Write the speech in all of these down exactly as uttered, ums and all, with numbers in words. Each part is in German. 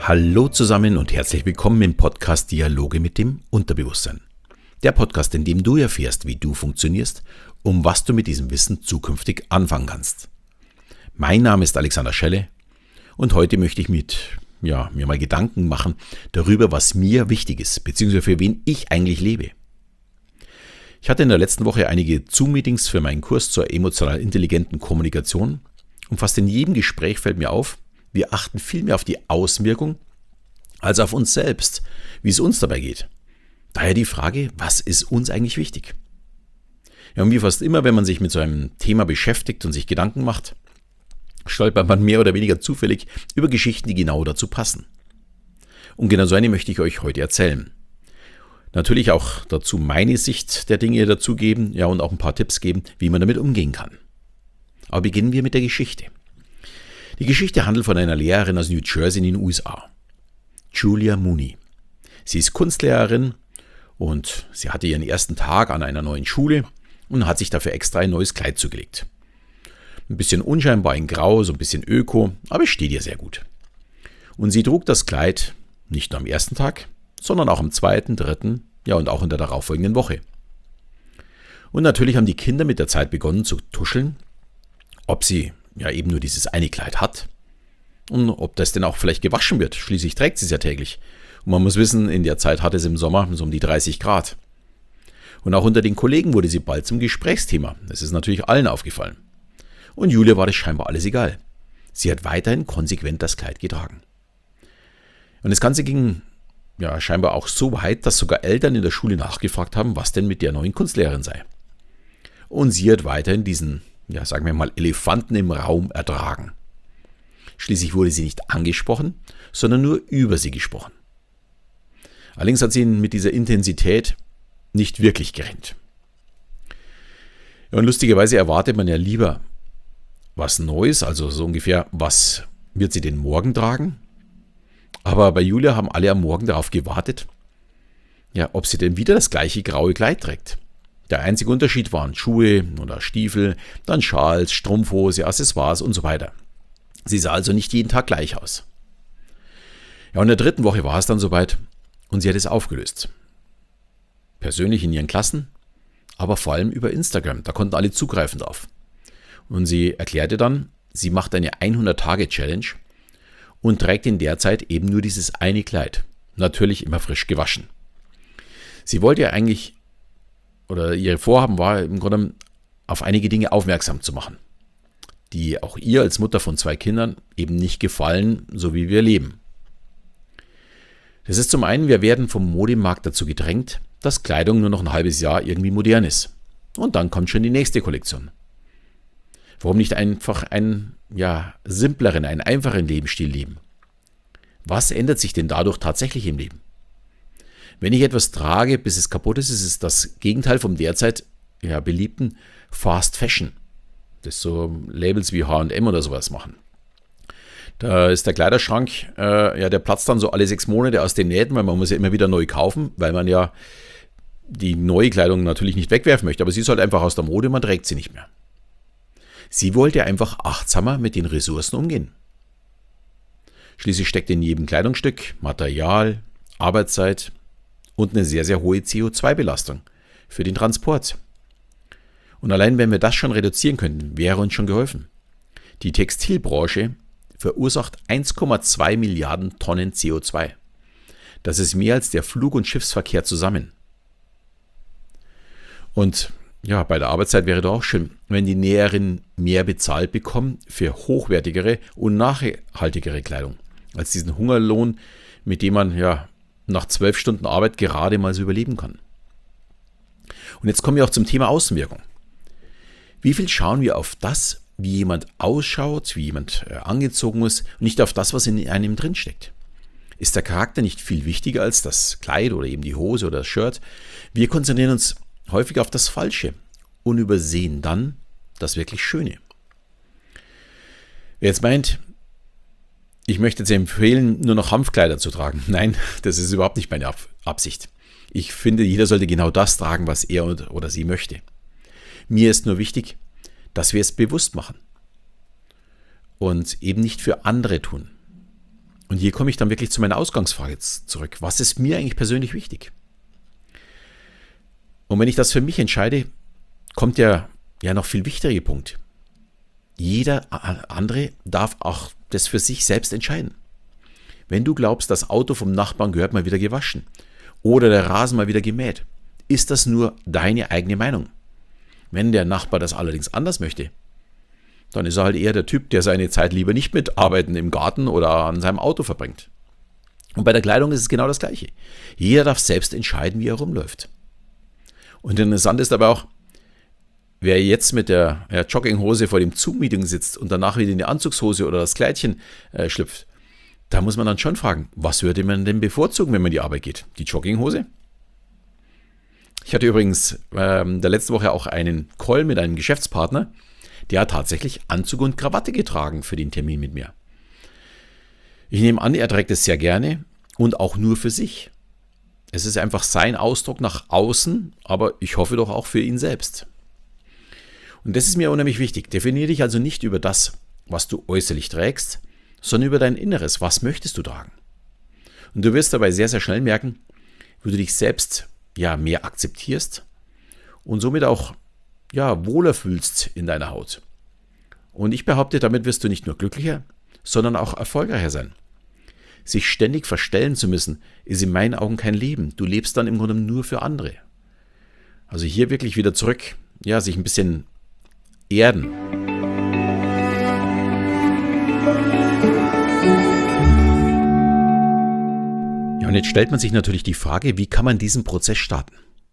Hallo zusammen und herzlich willkommen im Podcast Dialoge mit dem Unterbewusstsein. Der Podcast, in dem du erfährst, wie du funktionierst, um was du mit diesem Wissen zukünftig anfangen kannst. Mein Name ist Alexander Schelle und heute möchte ich mit, ja, mir mal Gedanken machen darüber, was mir wichtig ist, beziehungsweise für wen ich eigentlich lebe. Ich hatte in der letzten Woche einige Zoom-Meetings für meinen Kurs zur emotional intelligenten Kommunikation und fast in jedem Gespräch fällt mir auf, wir achten viel mehr auf die Außenwirkung als auf uns selbst, wie es uns dabei geht. Daher die Frage, was ist uns eigentlich wichtig? Ja, und wie fast immer, wenn man sich mit so einem Thema beschäftigt und sich Gedanken macht, stolpert man mehr oder weniger zufällig über Geschichten, die genau dazu passen. Und genau so eine möchte ich euch heute erzählen. Natürlich auch dazu meine Sicht der Dinge dazugeben, ja, und auch ein paar Tipps geben, wie man damit umgehen kann. Aber beginnen wir mit der Geschichte. Die Geschichte handelt von einer Lehrerin aus New Jersey in den U S A, Julia Mooney. Sie ist Kunstlehrerin und sie hatte ihren ersten Tag an einer neuen Schule und hat sich dafür extra ein neues Kleid zugelegt. Ein bisschen unscheinbar in Grau, so ein bisschen öko, aber es steht ihr sehr gut. Und sie trug das Kleid nicht nur am ersten Tag, sondern auch am zweiten, dritten, ja und auch in der darauffolgenden Woche. Und natürlich haben die Kinder mit der Zeit begonnen zu tuscheln, ob sie ja eben nur dieses eine Kleid hat und ob das denn auch vielleicht gewaschen wird. Schließlich trägt sie es ja täglich. Und man muss wissen, in der Zeit hatte es im Sommer so um die dreißig Grad. Und auch unter den Kollegen wurde sie bald zum Gesprächsthema. Das ist natürlich allen aufgefallen. Und Julia war das scheinbar alles egal. Sie hat weiterhin konsequent das Kleid getragen. Und das Ganze ging ja scheinbar auch so weit, dass sogar Eltern in der Schule nachgefragt haben, was denn mit der neuen Kunstlehrerin sei. Und sie hat weiterhin diesen, ja sagen wir mal, Elefanten im Raum ertragen. Schließlich wurde sie nicht angesprochen, sondern nur über sie gesprochen. Allerdings hat sie ihn mit dieser Intensität nicht wirklich gerechnet. Ja, und lustigerweise erwartet man ja lieber was Neues, also so ungefähr, was wird sie denn morgen tragen? Aber bei Julia haben alle am Morgen darauf gewartet, ja, ob sie denn wieder das gleiche graue Kleid trägt. Der einzige Unterschied waren Schuhe oder Stiefel, dann Schals, Strumpfhose, Accessoires und so weiter. Sie sah also nicht jeden Tag gleich aus. Ja, und in der dritten Woche war es dann soweit und sie hat es aufgelöst. Persönlich in ihren Klassen, aber vor allem über Instagram, da konnten alle zugreifen drauf. Und sie erklärte dann, sie macht eine hundert-Tage-Challenge und trägt in der Zeit eben nur dieses eine Kleid. Natürlich immer frisch gewaschen. Sie wollte ja eigentlich, oder ihr Vorhaben war im Grunde auf einige Dinge aufmerksam zu machen, die auch ihr als Mutter von zwei Kindern eben nicht gefallen, so wie wir leben. Das ist zum einen, wir werden vom Modemarkt dazu gedrängt, dass Kleidung nur noch ein halbes Jahr irgendwie modern ist. Und dann kommt schon die nächste Kollektion. Warum nicht einfach einen ja, simpleren, einen einfachen Lebensstil leben? Was ändert sich denn dadurch tatsächlich im Leben? Wenn ich etwas trage, bis es kaputt ist, ist es das Gegenteil vom derzeit ja, beliebten Fast Fashion, das so Labels wie H und M oder sowas machen. Da ist der Kleiderschrank, äh, ja, der platzt dann so alle sechs Monate aus den Nähten, weil man muss ja immer wieder neu kaufen, weil man ja die neue Kleidung natürlich nicht wegwerfen möchte, aber sie ist halt einfach aus der Mode, man trägt sie nicht mehr. Sie wollte einfach achtsamer mit den Ressourcen umgehen. Schließlich steckt in jedem Kleidungsstück Material, Arbeitszeit und eine sehr, sehr hohe C O zwei Belastung für den Transport. Und allein wenn wir das schon reduzieren könnten, wäre uns schon geholfen. Die Textilbranche verursacht eins Komma zwei Milliarden Tonnen C O zwei. Das ist mehr als der Flug- und Schiffsverkehr zusammen. Und ja, bei der Arbeitszeit wäre doch auch schön, wenn die Näherinnen mehr bezahlt bekommen für hochwertigere und nachhaltigere Kleidung, als diesen Hungerlohn, mit dem man ja nach zwölf Stunden Arbeit gerade mal so überleben kann. Und jetzt kommen wir auch zum Thema Außenwirkung. Wie viel schauen wir auf das, wie jemand ausschaut, wie jemand äh, angezogen ist und nicht auf das, was in einem drinsteckt? Ist der Charakter nicht viel wichtiger als das Kleid oder eben die Hose oder das Shirt? Wir konzentrieren uns häufig auf das Falsche und übersehen dann das wirklich Schöne. Wer jetzt meint, ich möchte jetzt empfehlen, nur noch Hanfkleider zu tragen. Nein, das ist überhaupt nicht meine Absicht. Ich finde, jeder sollte genau das tragen, was er oder sie möchte. Mir ist nur wichtig, dass wir es bewusst machen und eben nicht für andere tun. Und hier komme ich dann wirklich zu meiner Ausgangsfrage jetzt zurück. Was ist mir eigentlich persönlich wichtig? Und wenn ich das für mich entscheide, kommt ja, ja noch viel wichtiger Punkt. Jeder andere darf auch das für sich selbst entscheiden. Wenn du glaubst, das Auto vom Nachbarn gehört mal wieder gewaschen oder der Rasen mal wieder gemäht, ist das nur deine eigene Meinung. Wenn der Nachbar das allerdings anders möchte, dann ist er halt eher der Typ, der seine Zeit lieber nicht mit Arbeiten im Garten oder an seinem Auto verbringt. Und bei der Kleidung ist es genau das Gleiche. Jeder darf selbst entscheiden, wie er rumläuft. Und interessant ist aber auch, wer jetzt mit der ja, Jogginghose vor dem Zoom-Meeting sitzt und danach wieder in die Anzugshose oder das Kleidchen äh, schlüpft, da muss man dann schon fragen, was würde man denn bevorzugen, wenn man in die Arbeit geht? Die Jogginghose? Ich hatte übrigens ähm, der letzte Woche auch einen Call mit einem Geschäftspartner, der hat tatsächlich Anzug und Krawatte getragen für den Termin mit mir. Ich nehme an, er trägt es sehr gerne und auch nur für sich. Es ist einfach sein Ausdruck nach außen, aber ich hoffe doch auch für ihn selbst. Und das ist mir unheimlich wichtig. Definiere dich also nicht über das, was du äußerlich trägst, sondern über dein Inneres. Was möchtest du tragen? Und du wirst dabei sehr, sehr schnell merken, wie du dich selbst ja mehr akzeptierst und somit auch ja, wohler fühlst in deiner Haut. Und ich behaupte, damit wirst du nicht nur glücklicher, sondern auch erfolgreicher sein. Sich ständig verstellen zu müssen, ist in meinen Augen kein Leben. Du lebst dann im Grunde nur für andere. Also hier wirklich wieder zurück, ja, sich ein bisschen erden. Ja, und jetzt stellt man sich natürlich die Frage, wie kann man diesen Prozess starten?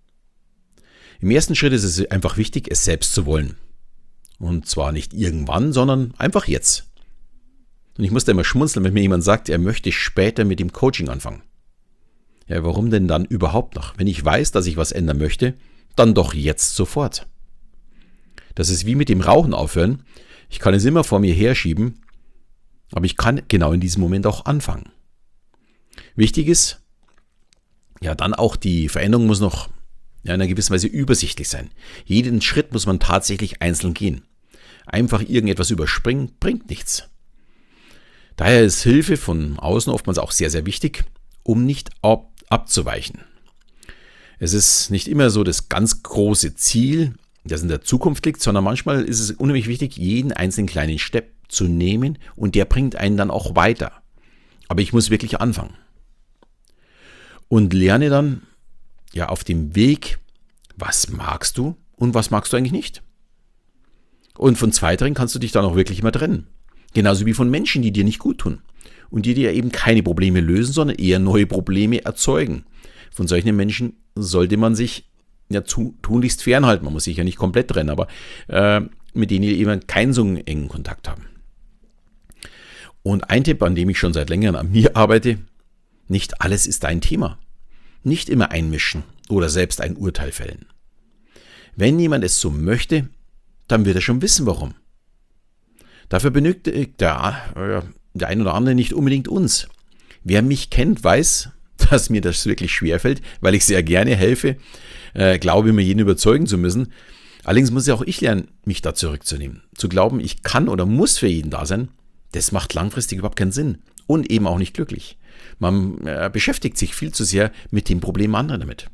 Im ersten Schritt ist es einfach wichtig, es selbst zu wollen. Und zwar nicht irgendwann, sondern einfach jetzt. Und ich musste immer schmunzeln, wenn mir jemand sagt, er möchte später mit dem Coaching anfangen. Ja, warum denn dann überhaupt noch? Wenn ich weiß, dass ich was ändern möchte, dann doch jetzt sofort. Das ist wie mit dem Rauchen aufhören. Ich kann es immer vor mir herschieben, aber ich kann genau in diesem Moment auch anfangen. Wichtig ist, ja, dann auch die Veränderung muss noch ja, in einer gewissen Weise übersichtlich sein. Jeden Schritt muss man tatsächlich einzeln gehen. Einfach irgendetwas überspringen bringt nichts. Daher ist Hilfe von außen oftmals auch sehr, sehr wichtig, um nicht ab- abzuweichen. Es ist nicht immer so das ganz große Ziel, das in der Zukunft liegt, sondern manchmal ist es unheimlich wichtig, jeden einzelnen kleinen Step zu nehmen und der bringt einen dann auch weiter. Aber ich muss wirklich anfangen. Und lerne dann ja auf dem Weg, was magst du und was magst du eigentlich nicht. Und von Zweiterem kannst du dich dann auch wirklich immer trennen. Genauso wie von Menschen, die dir nicht gut tun und die dir eben keine Probleme lösen, sondern eher neue Probleme erzeugen. Von solchen Menschen sollte man sich ja zu, tunlichst fernhalten. Man muss sich ja nicht komplett trennen, aber äh, mit denen ihr eben keinen so engen Kontakt haben. Und ein Tipp, an dem ich schon seit längerem an mir arbeite, nicht alles ist dein Thema. Nicht immer einmischen oder selbst ein Urteil fällen. Wenn jemand es so möchte, dann wird er schon wissen, warum. Dafür benötigt der, der ein oder andere nicht unbedingt uns. Wer mich kennt, weiß, dass mir das wirklich schwerfällt, weil ich sehr gerne helfe, äh, glaube immer jeden überzeugen zu müssen. Allerdings muss ja auch ich lernen, mich da zurückzunehmen. Zu glauben, ich kann oder muss für jeden da sein, das macht langfristig überhaupt keinen Sinn und eben auch nicht glücklich. Man äh, beschäftigt sich viel zu sehr mit den Problemen anderer damit.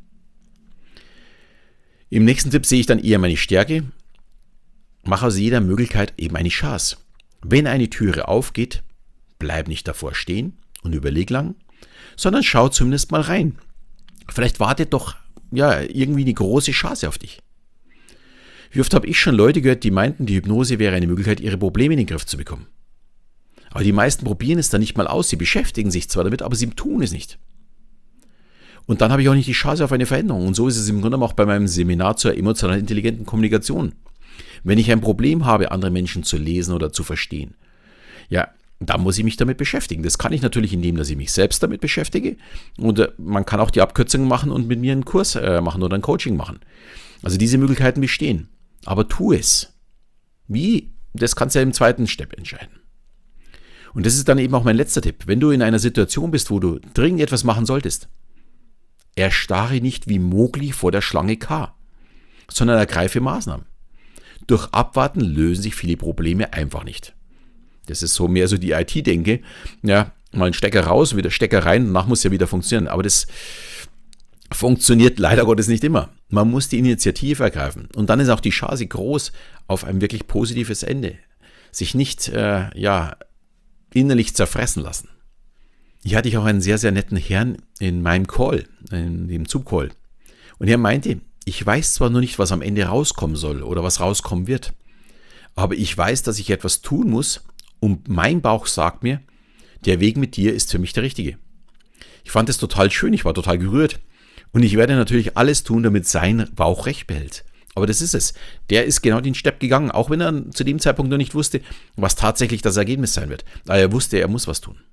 Im nächsten Tipp sehe ich dann eher meine Stärke. Mach aus jeder Möglichkeit eben eine Chance. Wenn eine Türe aufgeht, bleib nicht davor stehen und überleg lang, sondern schau zumindest mal rein. Vielleicht wartet doch ja irgendwie eine große Chance auf dich. Wie oft habe ich schon Leute gehört, die meinten, die Hypnose wäre eine Möglichkeit, ihre Probleme in den Griff zu bekommen. Aber die meisten probieren es dann nicht mal aus. Sie beschäftigen sich zwar damit, aber sie tun es nicht. Und dann habe ich auch nicht die Chance auf eine Veränderung. Und so ist es im Grunde auch bei meinem Seminar zur emotional intelligenten Kommunikation. Wenn ich ein Problem habe, andere Menschen zu lesen oder zu verstehen, ja, dann muss ich mich damit beschäftigen. Das kann ich natürlich, indem dass ich mich selbst damit beschäftige. Und äh, man kann auch die Abkürzungen machen und mit mir einen Kurs äh, machen oder ein Coaching machen. Also diese Möglichkeiten bestehen. Aber tu es. Wie? Das kannst du ja im zweiten Step entscheiden. Und das ist dann eben auch mein letzter Tipp. Wenn du in einer Situation bist, wo du dringend etwas machen solltest, erstarre nicht wie Mowgli vor der Schlange K, sondern ergreife Maßnahmen. Durch Abwarten lösen sich viele Probleme einfach nicht. Das ist so mehr so die I T-Denke. Ja, mal einen Stecker raus, wieder Stecker rein, danach muss ja wieder funktionieren. Aber das funktioniert leider Gottes nicht immer. Man muss die Initiative ergreifen. Und dann ist auch die Chance groß auf ein wirklich positives Ende. Sich nicht äh, ja, innerlich zerfressen lassen. Hier hatte ich auch einen sehr, sehr netten Herrn in meinem Call, in dem Zoom-Call. Und er meinte, ich weiß zwar nur nicht, was am Ende rauskommen soll oder was rauskommen wird, aber ich weiß, dass ich etwas tun muss und mein Bauch sagt mir, der Weg mit dir ist für mich der richtige. Ich fand es total schön, ich war total gerührt und ich werde natürlich alles tun, damit sein Bauch recht behält. Aber das ist es. Der ist genau den Step gegangen, auch wenn er zu dem Zeitpunkt noch nicht wusste, was tatsächlich das Ergebnis sein wird. Aber er wusste, er muss was tun.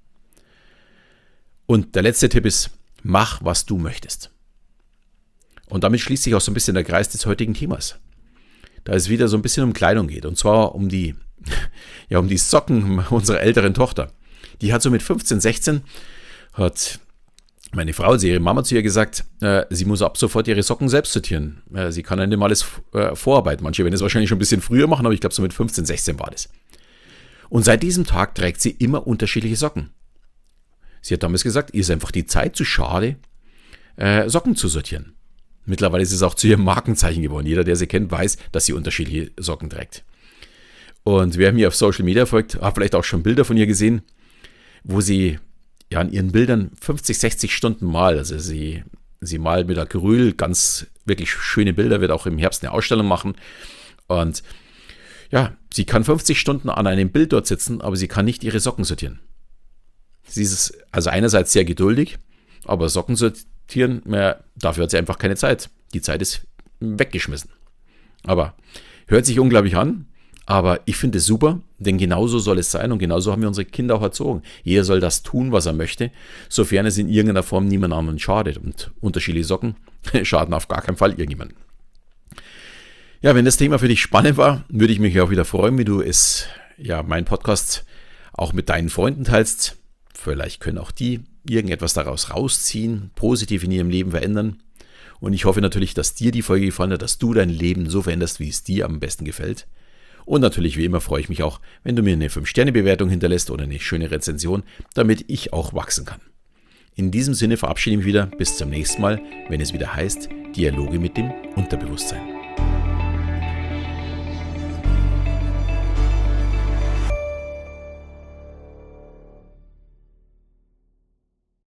Und der letzte Tipp ist, mach, was du möchtest. Und damit schließt sich auch so ein bisschen der Kreis des heutigen Themas. Da es wieder so ein bisschen um Kleidung geht. Und zwar um die, ja, um die Socken unserer älteren Tochter. Die hat so mit fünfzehn, sechzehn, hat meine Frau, also ihre Mama zu ihr gesagt, äh, sie muss ab sofort ihre Socken selbst sortieren. Äh, sie kann dann nicht mal alles äh, vorarbeiten. Manche werden es wahrscheinlich schon ein bisschen früher machen, aber ich glaube so mit fünfzehn, sechzehn war das. Und seit diesem Tag trägt sie immer unterschiedliche Socken. Sie hat damals gesagt, ihr ist einfach die Zeit zu schade, äh, Socken zu sortieren. Mittlerweile ist es auch zu ihrem Markenzeichen geworden. Jeder, der sie kennt, weiß, dass sie unterschiedliche Socken trägt. Und wer mir auf Social Media folgt, hat vielleicht auch schon Bilder von ihr gesehen, wo sie ja an ihren Bildern fünfzig, sechzig Stunden malt. Also sie, sie malt mit Acryl ganz wirklich schöne Bilder, wird auch im Herbst eine Ausstellung machen. Und ja, sie kann fünfzig Stunden an einem Bild dort sitzen, aber sie kann nicht ihre Socken sortieren. Sie ist also einerseits sehr geduldig, aber Socken sortieren, ja, dafür hat sie einfach keine Zeit. Die Zeit ist weggeschmissen. Aber hört sich unglaublich an, aber ich finde es super, denn genauso soll es sein und genauso haben wir unsere Kinder auch erzogen. Jeder soll das tun, was er möchte, sofern es in irgendeiner Form niemand anderen schadet. Und unterschiedliche Socken schaden auf gar keinen Fall irgendjemandem. Ja, wenn das Thema für dich spannend war, würde ich mich auch wieder freuen, wenn du es, ja, meinen Podcast auch mit deinen Freunden teilst. Vielleicht können auch die irgendetwas daraus rausziehen, positiv in ihrem Leben verändern. Und ich hoffe natürlich, dass dir die Folge gefallen hat, dass du dein Leben so veränderst, wie es dir am besten gefällt. Und natürlich, wie immer, freue ich mich auch, wenn du mir eine fünf Sterne Bewertung hinterlässt oder eine schöne Rezension, damit ich auch wachsen kann. In diesem Sinne verabschiede ich mich wieder. Bis zum nächsten Mal, wenn es wieder heißt, Dialoge mit dem Unterbewusstsein.